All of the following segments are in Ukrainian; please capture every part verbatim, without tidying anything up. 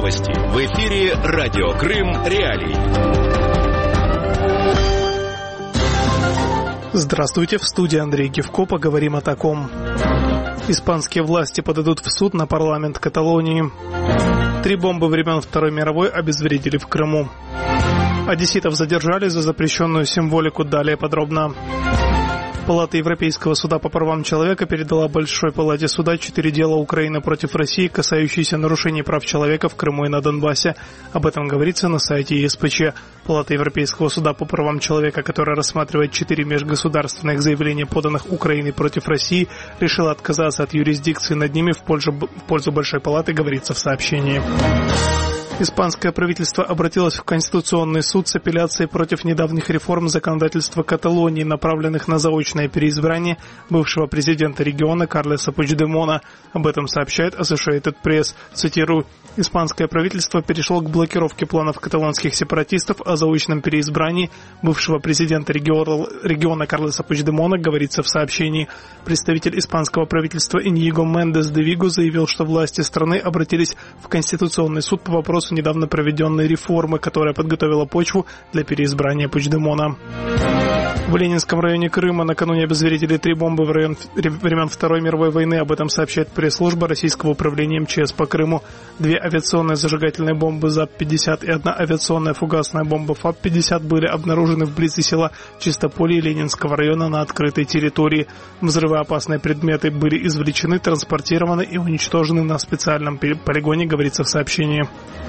Новости. В эфире Радио Крым Реалии. Здравствуйте, в студии Андрей Гевко. Поговорим о таком. Испанские власти подадут в суд на парламент Каталонии. Три бомбы времен Второй мировой обезвредили в Крыму. Одесситов задержали за запрещенную символику. Далее подробно. Палата Европейского суда по правам человека передала Большой палате суда четыре дела Украины против России, касающиеся нарушений прав человека в Крыму и на Донбассе. Об этом говорится на сайте е эс пэ че. Палата Европейского суда по правам человека, которая рассматривает четыре межгосударственных заявления, поданных Украиной против России, решила отказаться от юрисдикции над ними в пользу, в пользу Большой палаты, говорится в сообщении. Испанское правительство обратилось в Конституционный суд с апелляцией против недавних реформ законодательства Каталонии, направленных на заочное переизбрание бывшего президента региона Карлеса Пучдемона. Об этом сообщает Associated Press. Цитирую: «Испанское правительство перешло к блокировке планов каталонских сепаратистов о заочном переизбрании бывшего президента региона, региона Карлеса Пучдемона», говорится в сообщении. Представитель испанского правительства Иньего Мендес де Виго заявил, что власти страны обратились в Конституционный суд по вопросу недавно проведенной реформы, которая подготовила почву для переизбрания Пучдемона. В Ленинском районе Крыма накануне обезвредили три бомбы в район времен Второй мировой войны. Об этом сообщает пресс-служба Российского управления эм че эс по Крыму. Две авиационные зажигательные бомбы ЗАП пятьдесят и одна авиационная фугасная бомба ФАП пятьдесят были обнаружены вблизи села Чистополье Ленинского района на открытой территории. Взрывоопасные предметы были извлечены, транспортированы и уничтожены на специальном полигоне, говорится в сообщении.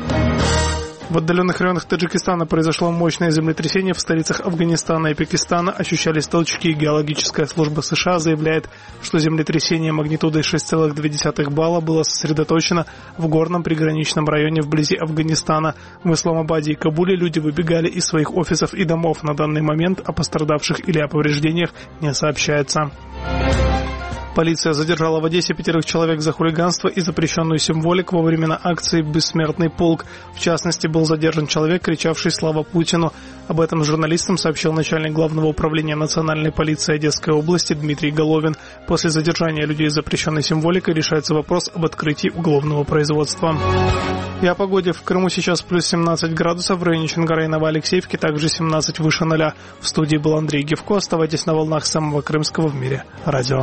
В отдаленных районах Таджикистана произошло мощное землетрясение. В столицах Афганистана и Пакистана ощущались толчки. Геологическая служба США заявляет, что землетрясение магнитудой шесть целых две десятых балла было сосредоточено в горном приграничном районе вблизи Афганистана. В Исламабаде и Кабуле люди выбегали из своих офисов и домов. На данный момент о пострадавших или о повреждениях не сообщается. Полиция задержала в Одессе пятерых человек за хулиганство и запрещенную символику во время акции «Бессмертный полк». В частности, был задержан человек, кричавший «Слава Путину». Об этом журналистам сообщил начальник Главного управления национальной полиции Одесской области Дмитрий Головин. После задержания людей с запрещенной символикой решается вопрос об открытии уголовного производства. И о погоде. В Крыму сейчас плюс семнадцать градусов, в районе Чонгара и Новоалексеевки также семнадцать выше ноля. В студии был Андрей Гевко. Оставайтесь на волнах самого крымского в мире радио.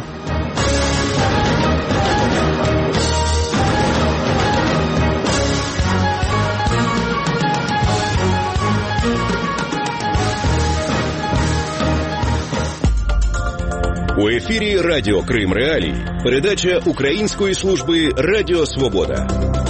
У ефірі Радіо Крим Реалії. Передача української служби Радіо Свобода.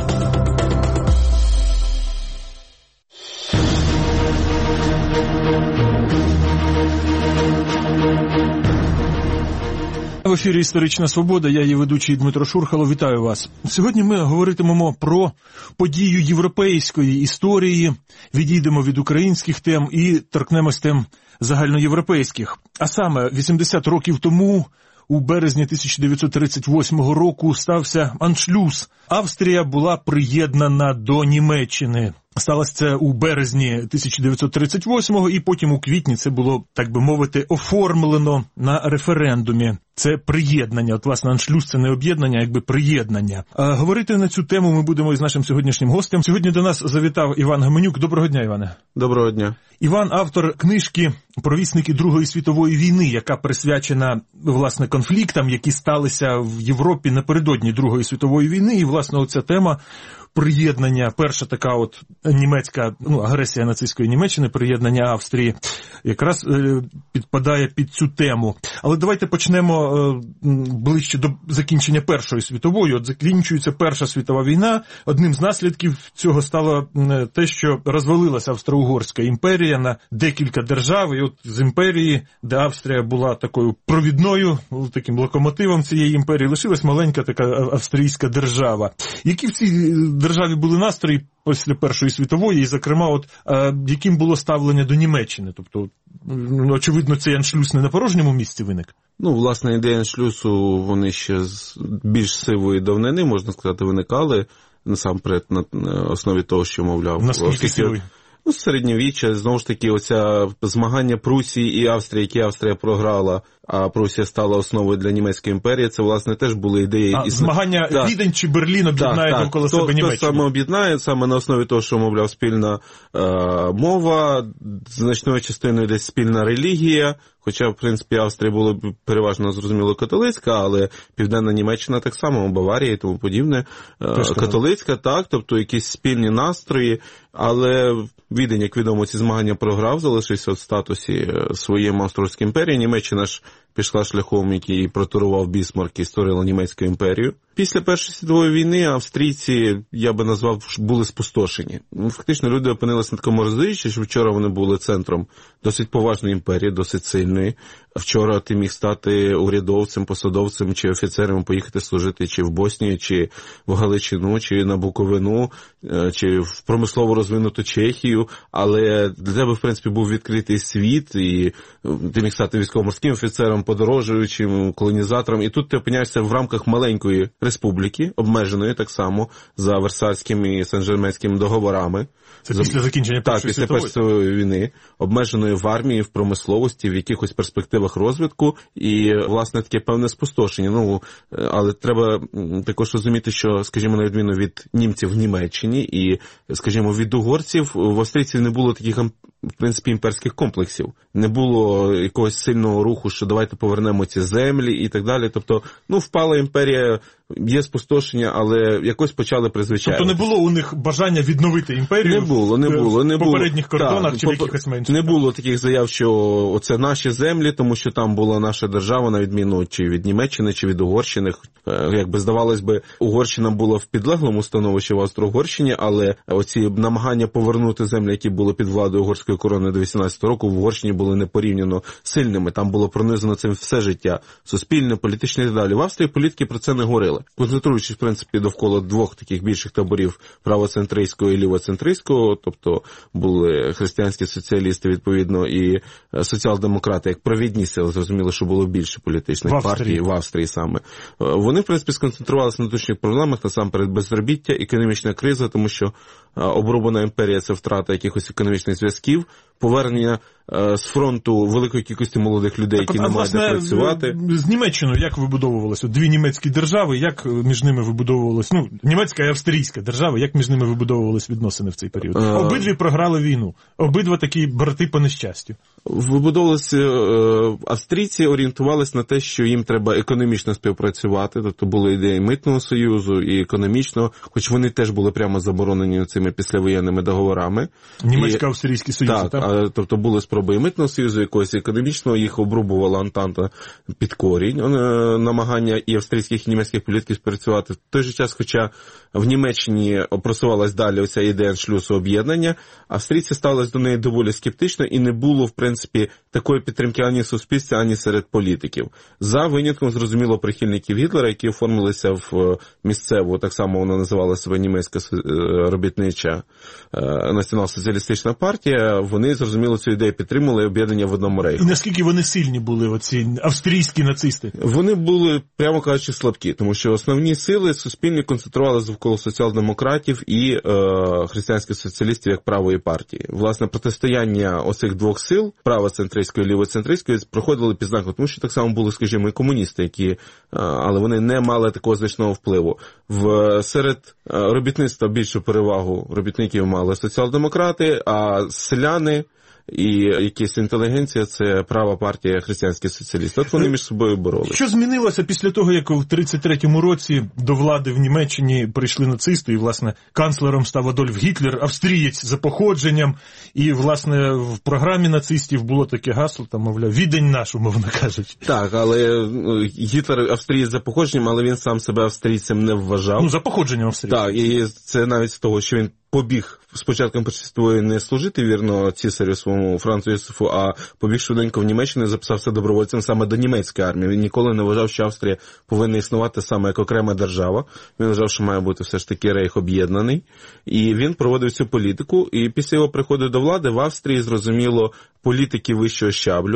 В ефірі «Історична свобода», я її ведучий Дмитро Шурхало. Вітаю вас. Сьогодні ми говоритимемо про подію європейської історії, відійдемо від українських тем і торкнемось тем загальноєвропейських. А саме, вісімдесят років тому, у березні тисяча дев'ятсот тридцять восьмого року, стався аншлюз. Австрія була приєднана до Німеччини. Сталося це у березні тисяча дев'ятсот тридцять восьмого, і потім у квітні це було, так би мовити, оформлено на референдумі. Це приєднання. От, власне, аншлюз – це не об'єднання, а якби приєднання. А говорити на цю тему ми будемо із нашим сьогоднішнім гостем. Сьогодні до нас завітав Іван Геменюк. Доброго дня, Іване. Доброго дня. Іван – автор книжки «Провісники Другої світової війни», яка присвячена, власне, конфліктам, які сталися в Європі напередодні Другої світової війни. І, власне, оця тема приєднання, перша така от німецька, ну, агресія нацистської Німеччини, приєднання Австрії, якраз е, підпадає під цю тему. Але давайте почнемо е, ближче до закінчення Першої світової. От закінчується Перша світова війна. Одним з наслідків цього стало е, те, що розвалилася Австро-Угорська імперія на декілька держав. І от з імперії, де Австрія була такою провідною, таким локомотивом цієї імперії, лишилась маленька така австрійська держава. Які в цій державі були настрої після Першої світової, і, зокрема, от, е, яким було ставлення до Німеччини? Тобто, ну, очевидно, цей аншлюз не на порожньому місці виник? Ну, власне, ідеї аншлюсу, вони ще з більш сивої давнини, можна сказати, виникали, насамперед, на основі того, що, мовляв... Наскільки сивої? Ну, середньовіччя, знову ж таки, оця змагання Прусії і Австрії, які Австрія програла а Прусія стала основою для німецької імперії, це, власне, теж були ідеї... А, і... змагання так. Відень чи Берлін об'єднає так, довкола так. себе Німеччину? Хто саме об'єднає, саме на основі того, що, мовляв, спільна е, мова, значною частиною десь спільна релігія, хоча, в принципі, Австрія була переважно, зрозуміло, католицька, але Південна Німеччина так само, Баварія і тому подібне, е, католицька, так, тобто якісь спільні настрої, але Відень, як відомо, ці змагання програв, залишився в статусі своєї Австро-Угорської імперії. Німеччина ж пішла шляхом, який протурував Бісмарк і створила Німецьку імперію. Після Першої світової війни австрійці, я би назвав, були спустошені. Фактично люди опинилися на такому роздоріжжі, що вчора вони були центром досить поважної імперії, досить сильної. Вчора ти міг стати урядовцем, посадовцем чи офіцером, поїхати служити чи в Боснію, чи в Галичину, чи на Буковину, чи в промислово розвинуту Чехію, але для тебе, в принципі, був відкритий світ, і ти міг стати військово-морським офіцером, подорожуючим, колонізатором, і тут ти опиняєшся в рамках маленької республіки, обмеженої так само за Версальським і Сен-Жерменським договорами. Це за... після закінчення Першої світової? Так, після Першої війни. Обмеженої в армії, в промисловості, в якихось перспективах розвитку і, власне, таке певне спустошення. Ну, але треба також розуміти, що, скажімо, на відміну від німців в Німеччині і, скажімо, від угорців, в австрійців не було таких, в принципі, імперських комплексів. Не було якогось сильного руху, що давайте повернемо ці землі і так далі. Тобто, ну, впала імперія, є спустошення, але якось почали призвичаюватися. Тобто не було у них бажання відновити імперію? Не було, не було. Не в попередніх було. кордонах так, чи в якихось менших? Не було таких заяв, що оце наші землі, тому що там була наша держава, на відміну чи від Німеччини, чи від Угорщини. Якби здавалось би, Угорщина була в підлеглому становищі в Австро-Угорщині, але оці намагання повернути землі, які були під владою угорської корони до вісімнадцятого року, в Угорщині були непорівняно сильними. Там було пронизано цим все життя. Суспільне, політичне і так далі. В Австрії політики про це не говорили. Концентруючись, в принципі, довкола двох таких більших таборів правоцентристського і лівоцентристського, тобто були християнські соціалісти, відповідно, і соціал-демократи, як провідні сили, зрозуміло, що було більше політичних в партій в Австрії саме. Вони, в принципі, сконцентрувалися на точних проблемах, насамперед безробіття, економічна криза, тому що обрубана імперія – це втрата якихось економічних зв'язків, повернення з фронту великої кількості молодих людей, так, які не мають де працювати. З Німеччиною як вибудовувалося? Дві німецькі держави, як між ними вибудовувалися, ну, німецька і австрійська держава, як між ними вибудовувалися відносини в цей період? А... Обидві програли війну, обидва такі брати по нещастю. Вибудовувалися, австрійці орієнтувалися на те, що їм треба економічно співпрацювати, тобто були ідеї митного союзу і економічного, хоч вони теж були прямо заборонені цими післявоєнними договорами. Німецько-австрійський союз, так? Так, а, тобто були спроби і митного союзу, якогось економічного, їх обрубувала Антанта під корінь, намагання і австрійських, і німецьких політиків співпрацювати. В той же час, хоча в Німеччині просувалась далі оця ідея аншлюсу об'єднання, австрійці ставились до неї доволі скептично і не було, в принципі, такої підтримки ані в суспільстві, ані серед політиків. За винятком, зрозуміло, прихильників Гітлера, які оформилися в місцеву, так само вона називала себе німецька робітнича націонал-соціалістична партія, вони, зрозуміло, цю ідею підтримали і об'єднання в одному рейху. І наскільки вони сильні були, оці австрійські нацисти? Вони були, прямо кажучи, слабкі, тому що основні сили суспільні концентрувалися навколо соціал-демократів і е, християнських соціалістів як правої партії. Власне, протистояння оцих двох сил, правоцентристської і лівоцентристської, проходили під знаком, тому що так само були, скажімо, і комуністи, які, е, але вони не мали такого значного впливу. В, серед робітництва більшу перевагу робітників мали соціал-демократи, а селяни і якась інтелігенція – це права партія християнських соціалістів. От вони між собою боролися. Що змінилося після того, як у тридцять третьому році до влади в Німеччині прийшли нацисти, і, власне, канцлером став Адольф Гітлер, австрієць за походженням, і, власне, в програмі нацистів було таке гасло, там, мовляв, «Відень наш», умовно кажучи. Так, але Гітлер австрієць за походженням, але він сам себе австрійцем не вважав. Ну, за походженням австрійцем. Так, і це навіть з того, що він побіг з початком Першої світової не служити вірно цісарю своєму Францу Йосифу, а побіг швиденько в Німеччину і записався добровольцем саме до німецької армії. Він ніколи не вважав, що Австрія повинна існувати саме як окрема держава. Він вважав, що має бути все ж таки рейх об'єднаний. І він проводив цю політику. І після його приходу до влади в Австрії, зрозуміло, політики вищого щаблю,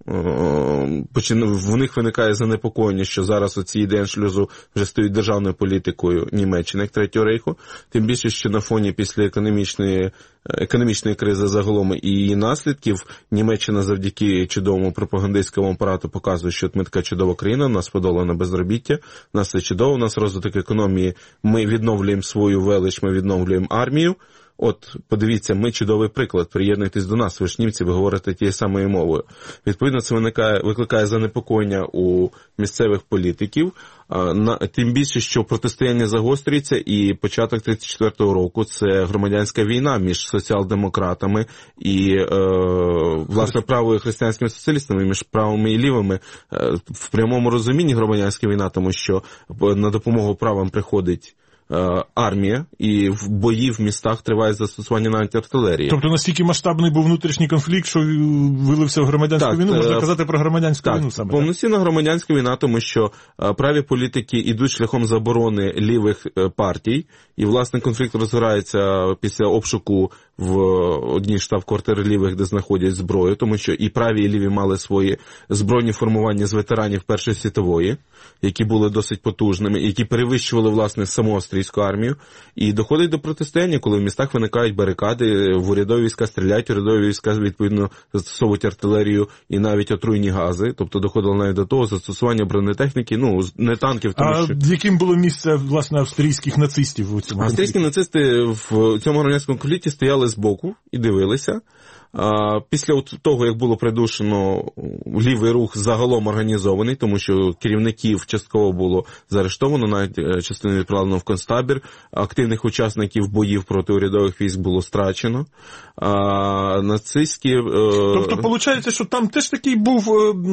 в них виникає занепокоєння, що зараз оці ідеї аншлюзу вже стають державною політикою Німеччини, як Третього рейху. Тим більше, що на фоні після економічної, економічної кризи загалом і її наслідків Німеччина завдяки чудовому пропагандистському апарату показує, що ми така чудова країна, у нас подолано безробіття, у нас все чудово, у нас розвиток економії, ми відновлюємо свою велич, ми відновлюємо армію. От, подивіться, ми чудовий приклад, приєднуйтесь до нас, ви ж німці, ви говорите тією самою мовою. Відповідно, це виникає, викликає занепокоєння у місцевих політиків, на, тим більше, що протистояння загострюється, і початок тридцять четвертого року – це громадянська війна між соціал-демократами і, е, власне, правою християнськими соціалістами, між правими і лівими. Е, в прямому розумінні громадянська війна, тому що на допомогу правим приходить армія, і в бої в містах триває застосування навіть артилерії. Тобто настільки масштабний був внутрішній конфлікт, що вилився в громадянську так, війну? Можна казати про громадянську так, війну саме? Повноцінна громадянська війна, тому що праві політики йдуть шляхом заборони лівих партій, і, власне, конфлікт розгорається після обшуку в одній штаб-квартири лівих, де знаходять зброю, тому що і праві, і ліві мали свої збройні формування з ветеранів Першої світової, які були досить потужними, які перевищували, власне, саму австрійську армію. І доходить до протистояння, коли в містах виникають барикади, в урядові війська стріляють, урядові війська, відповідно, застосовують артилерію і навіть отруйні гази. Тобто доходило навіть до того застосування бронетехніки, ну, не танків, тому а що... А яким було місце, власне, австрійських нацистів у цьому конфлікті? Австрійські нацисти в цьому громадянському конфлікті стояли збоку і дивилися. Після того, як було придушено лівий рух загалом організований, тому що керівників частково було заарештовано, навіть частину відправлено в концтабір, активних учасників боїв проти урядових військ було страчено. А нацистські... Тобто, виходить, що там теж такий був,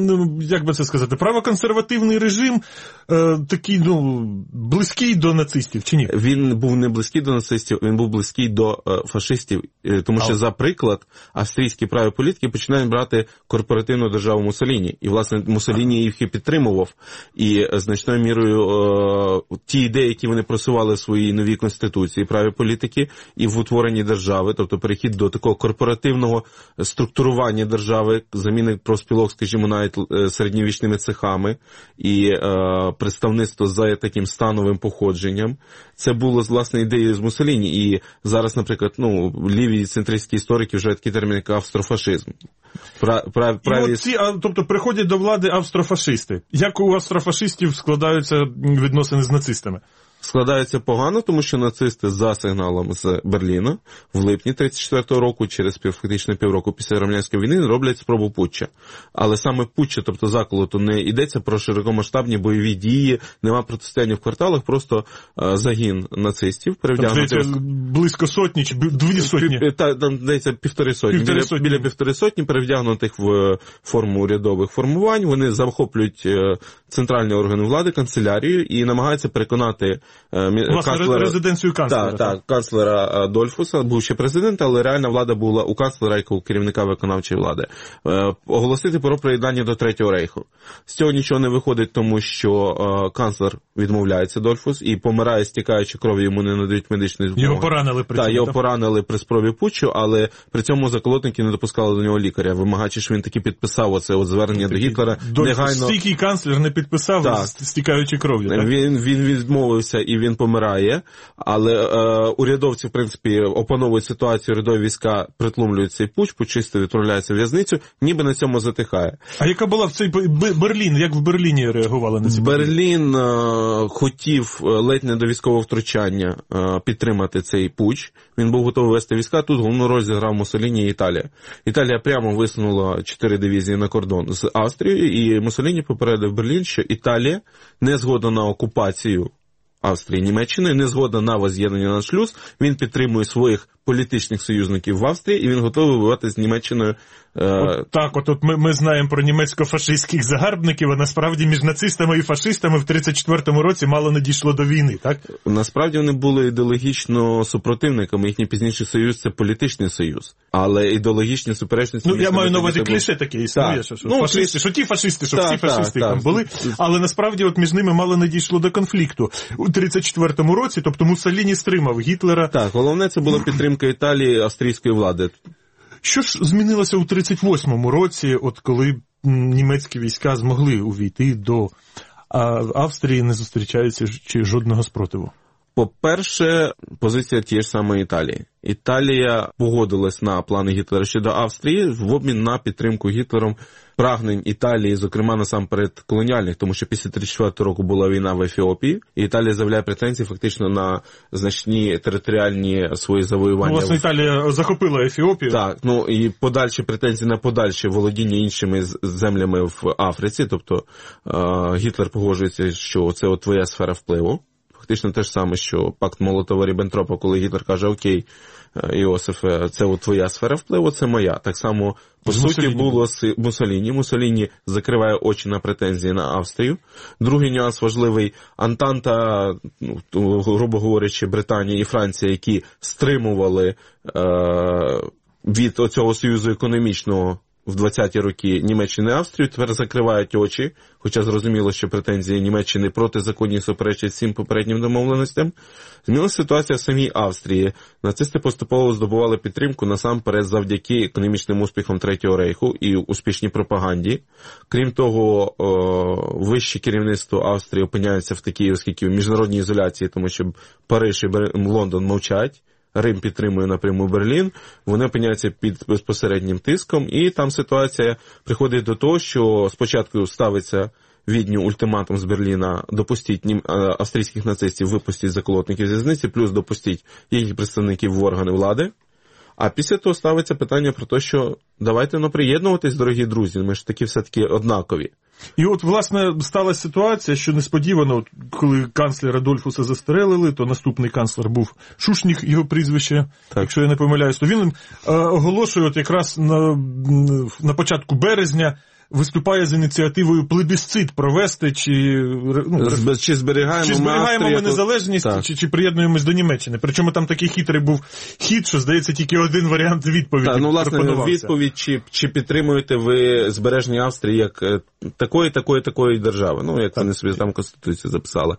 як би це сказати, правоконсервативний режим, такий, ну, близький до нацистів, чи ні? Він був не близький до нацистів, він був близький до фашистів, тому що, за приклад, австрійські праві політики починають брати корпоративну державу Муссоліні. І, власне, Муссоліні їх і підтримував. І значною мірою е, ті ідеї, які вони просували в своїй новій конституції, праві політики, і в утворенні держави, тобто перехід до такого корпоративного структурування держави, заміни профспілок, скажімо, навіть середньовічними цехами, і е, представництво за таким становим походженням. Це було, власне, ідеєю з Муссоліні. І зараз, наприклад, ну, ліві центристські історики вже такий термін, як австрофашизм. Пра, пра, праві... ці, а, тобто приходять до влади австрофашисти. Як у австрофашистів складаються відносини з нацистами? Складається погано, тому що нацисти за сигналом з Берліна в липні тридцять четвертого року, через фактично півроку після громадянської війни, роблять спробу путча. Але саме путча, тобто заколоту, не йдеться про широкомасштабні бойові дії, нема протистояння в кварталах, просто а, загін нацистів перевдягнутих... Тобто, близько сотні чи дві сотні? Та, там, здається, півтори сотні. Півтори біля, сотні. Біля півтори сотні перевдягнутих в форму урядових формувань. Вони захоплюють центральні органи влади, канцелярію, і намагаються переконати власне, канцлера, резиденцію канцлера. Так, так, канцлера Дольфуса, був ще президент, але реальна влада була у канцлера, як у керівника виконавчої влади. Е, оголосити про приєднання до Третього рейху. З цього нічого не виходить, тому що е, канцлер відмовляється, Дольфус, і помирає, стікаючи кров'ю, йому не надають медичної допомоги. Його поранили при цьому. Так, його поранили при спробі путчу, але при цьому заколотники не допускали до нього лікаря, вимагаючи, що він таки підписав оце от звернення до Гітлера. Дольфус, негайно... стійкий канцлер не підписав, так. Стікаючи кров'ю. Так? Він, він відмовився і він помирає, але е, урядовці, в принципі, опановують ситуацію, урядові війська притлумлюють цей путч, путчисти відправляються в в'язницю, ніби на цьому затихає. А яка була в цей Берлін? Як в Берліні реагували на ці події? Берлін е, хотів ледь не до військового втручання е, підтримати цей путч. Він був готовий вести війська. Тут головну роль зіграв Муссоліні і Італія. Італія прямо висунула чотири дивізії на кордон з Австрією, і Муссоліні попередив Берлін, що Італія не згодна на окупацію Австрії, Німеччини, не згодна на воз'єднання на шлюз, він підтримує своїх політичних союзників в Австрії, і він готовий воювати з Німеччиною. От так, от, от ми, ми знаємо про німецько-фашистських загарбників, а насправді між нацистами і фашистами в тридцять четвертому році мало не дійшло до війни, так? Насправді вони були ідеологічно супротивниками, їхній пізніший союз – це політичний союз, але ідеологічні суперечності... Ну, я маю на увазі кліше таке існує, що, що, ну, фашисти, що ті фашисти, що так, всі фашисти так, там так. були, але насправді от між ними мало не дійшло до конфлікту. У тридцять четвертому році, тобто Муссоліні стримав Гітлера. Так, головне це була підтримка Італії, австрійської влади. Що ж змінилося у тридцять восьмому році, от коли німецькі війська змогли увійти до Австрії, не зустрічаючи жодного спротиву? По-перше, позиція тієї ж самої Італії. Італія погодилась на плани Гітлера щодо Австрії в обмін на підтримку Гітлером прагнень Італії, зокрема насамперед колоніальних, тому що після тридцять четвертого року була війна в Ефіопії, і Італія заявляє претензії фактично на значні територіальні свої завоювання. Ну, власне, Італія захопила Ефіопію. Так, ну і подальші претензії на подальше володіння іншими землями в Африці, тобто е- Гітлер погоджується, що це от твоя сфера впливу. Фактично те ж саме, що пакт Молотова-Ріббентропа, коли Гітлер каже: окей, Іосифе, це от твоя сфера впливу, це моя. Так само, по суті, Муссоліні. було з Муссоліні. Муссоліні закриває очі на претензії на Австрію. Другий нюанс важливий. Антанта, ну, грубо говорячи, Британія і Франція, які стримували е- від оцього союзу економічного в двадцяті роки Німеччини і Австрію, тепер закривають очі, хоча зрозуміло, що претензії Німеччини протизаконні суперечать всім попереднім домовленостям. Змінилася ситуація в самій Австрії. Нацисти поступово здобували підтримку насамперед завдяки економічним успіхам Третього Рейху і успішній пропаганді. Крім того, вище керівництво Австрії опиняється в такій, оскільки в міжнародній ізоляції, тому що Париж і Лондон мовчать. Рим підтримує напряму Берлін, вони опиняються під безпосереднім тиском, і там ситуація приходить до того, що спочатку ставиться Відню ультиматум з Берліна: допустіть австрійських нацистів, випустіть заколотників з в'язниці, плюс допустіть їхніх представників в органи влади. А після того ставиться питання про те, що давайте ну, приєднуватись, дорогі друзі, ми ж таки все-таки однакові. І от, власне, сталася ситуація, що несподівано, коли канцлера Дольфуса застрелили, то наступний канцлер був Шушніх, його прізвище, так. Якщо я не помиляюсь, то він е, оголошує от якраз на, на початку березня, виступає з ініціативою плебісцит провести, чи, ну, чи зберігаємо, чи зберігаємо ми, ми незалежність, чи, чи приєднуємось до Німеччини. Причому там такий хитрий був хід, що, здається, тільки один варіант відповіді так, ну, власне, пропонувався. Відповідь, чи, чи підтримуєте ви збереження Австрії як такої, такої, такої держави. Ну, як так. Вони собі там Конституцію записали.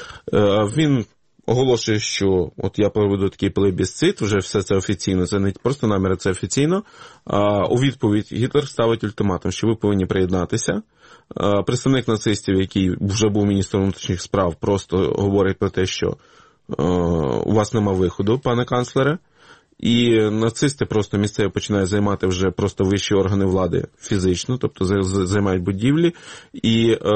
Він оголошує, що от я проведу такий плебісцит, вже все це офіційно, це не просто наміри, це офіційно. А, у відповідь Гітлер ставить ультиматум, що ви повинні приєднатися. А, представник нацистів, який вже був міністром внутрішніх справ, просто говорить про те, що а, у вас нема виходу, пане канцлере. І нацисти просто місцево починають займати вже просто вищі органи влади фізично, тобто займають будівлі. І е,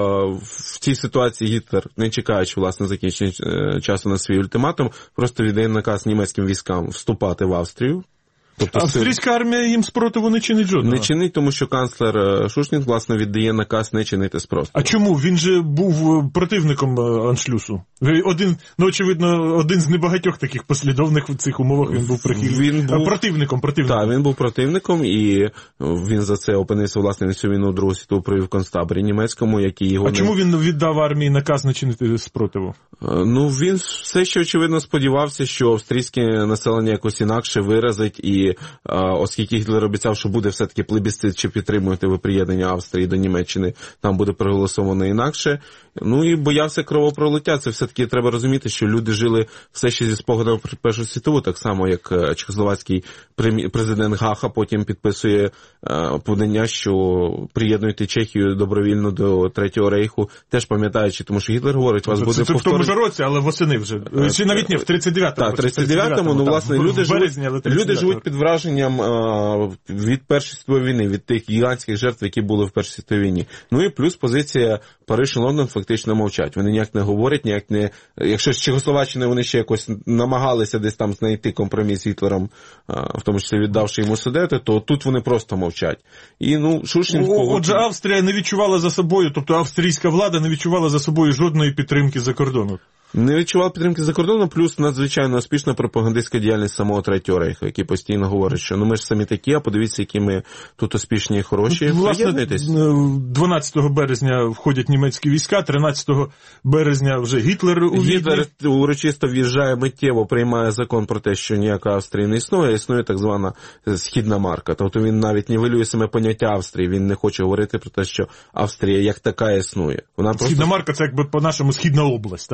в цій ситуації Гітлер, не чекаючи, власне, закінчення часу на свій ультиматум, просто віддає наказ німецьким військам вступати в Австрію. Тобто, австрійська армія їм спротиву не чинить жодного? Не чинить, тому що канцлер Шушніх, власне, віддає наказ не чинити спротиву. А чому? Він же був противником аншлюсу. Один, ну, очевидно, один з небагатьох таких послідовних в цих умовах він був прихильником. Він був противником, противником. Так, він був противником, і він за це опинився, власне, на цю війну Другу світову провів в концтаборі німецькому, який його... А не... чому він віддав армії наказ не чинити спротиву? Ну, він все ще, очевидно, сподівався, що австрійське населення якось інакше виразить, і оскільки Гітлер обіцяв, що буде все-таки плебісцит, чи підтримуєте ви приєднання Австрії до Німеччини, там буде проголосовано інакше. Ну і боявся кровопролиття. Це все-таки треба розуміти, що люди жили все ще зі спогадом про Першу світову, так само, як чехословацький президент Гаха потім підписує подання, що приєднуйте Чехію добровільно до Третього Рейху, теж пам'ятаючи, тому що Гітлер говорить, вас це, буде повторено. Це в тому ж році, але восени вже. Чи навіть не, в тридцять дев'ятому. Так, в тридцять дев'ятому, ну, власне, люди, березні, живуть, люди живуть під враженням а, від Першої світової війни, від тих гігантських жертв, які були в Першій світовій війні. Ну і плюс позиція Париж і Лондон фактично мовчать. Вони ніяк не говорять, ніяк не... Якщо з Чехословаччини вони ще якось намагалися десь там знайти компроміс з Гітлером, в тому числі віддавши йому Судети, то тут вони просто мовчать. І, ну, Шушніх... Погод... Отже, Австрія не відчувала за собою, тобто австрійська влада не відчувала за собою жодної підтримки за кордону. Не відчував підтримки за кордону, плюс надзвичайно успішна пропагандистська діяльність самого Третього Рейху, який постійно говорить, що ну ми ж самі такі, а подивіться, які ми тут успішні і хороші. Власне, дванадцятого березня входять німецькі війська, тринадцятого березня вже Гітлер у Відні. Гітлер урочисто в'їжджає миттєво, приймає закон про те, що ніяка Австрія не існує, існує так звана східна марка. Тобто він навіть нівелює саме поняття Австрії, він не хоче говорити про те, що Австрія як така існує. Вона східна просто... марка – це якби по-нашому східна область, так? Так, ну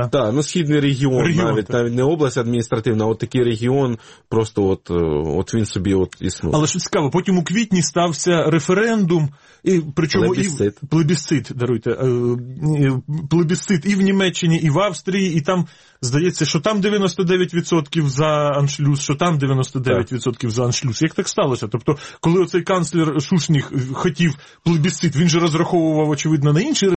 північно-східний регіон, регіон навіть, навіть не область адміністративна, а от такий регіон, просто от, от він собі от існує. Але що цікаво, потім у квітні стався референдум, і, причому плебісцит. І, плебісцит, даруйте, плебісцит і в Німеччині, і в Австрії, і там, здається, що там дев'яносто дев'ять відсотків за аншлюз, що там дев'яносто дев'ять відсотків за аншлюз. Як так сталося? Тобто, коли оцей канцлер Шушніх хотів плебісцит, він же розраховував, очевидно, на інший